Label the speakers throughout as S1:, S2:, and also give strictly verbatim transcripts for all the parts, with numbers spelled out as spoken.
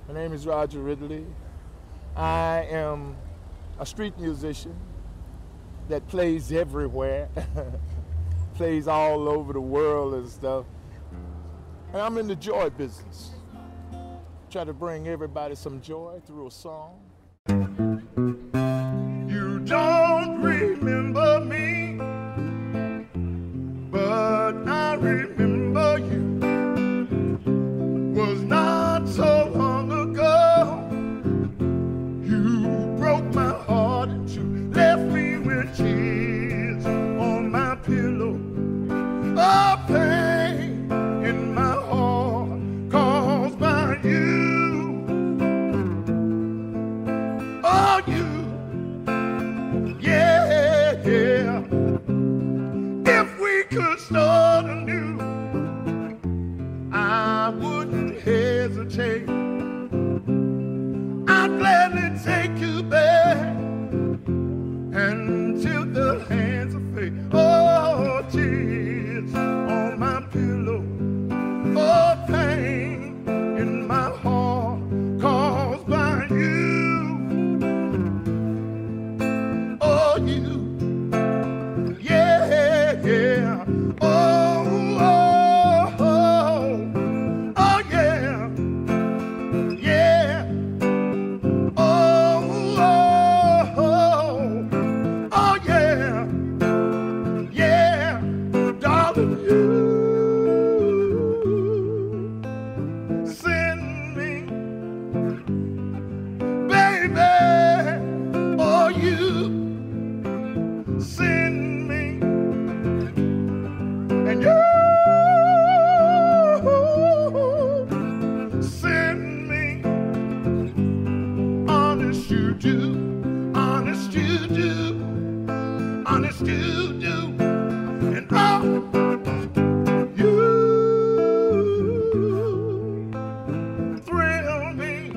S1: My name is Roger Ridley. I am a street musician that plays everywhere, plays all over the world and stuff. And I'm in the joy business. Try to bring everybody some joy through a song. You don't remember me, but I remember you. Was not so long ago. You broke my heart and you left me with tears on my pillow. A pain in my heart caused by you. Oh, you, yeah, yeah. If we could start anew, I wouldn't hesitate. I'd gladly take you back until the hands of fate. Oh, tears on my pillow. Oh, pain in my heart caused by you. Oh, you, yeah, yeah. Oh, oh, oh, oh, yeah, yeah. Oh, oh, oh, oh, yeah, yeah. Darling, you send me, baby. Oh, you send me, and you send me. Honest you do, honest you do, honest you do, and oh, you thrill me,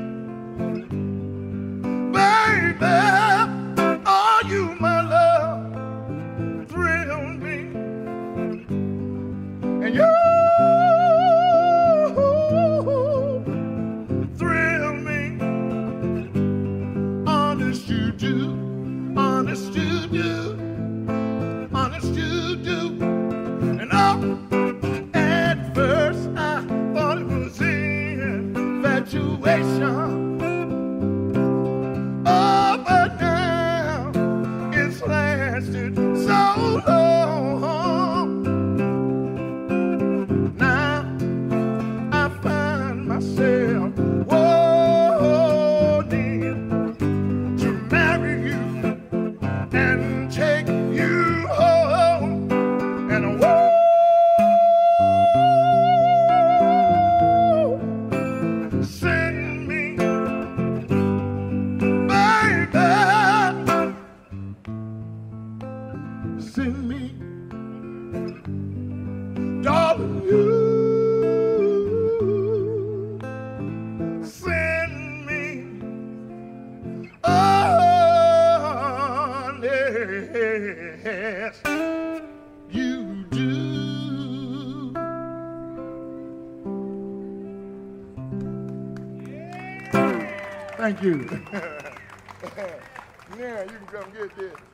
S1: baby. Oh, you, my love, thrill me, and you thrill me. Honest you do, honest you do, honest you do. And oh, at first I thought it was infatuation. Oh, but now it's lasted so long. Now I find myself wanting to marry you and take you home. And whoa, send me, baby, send me, darling, you send me. Oh, yes, you do. Thank you. Yeah, you can come get this.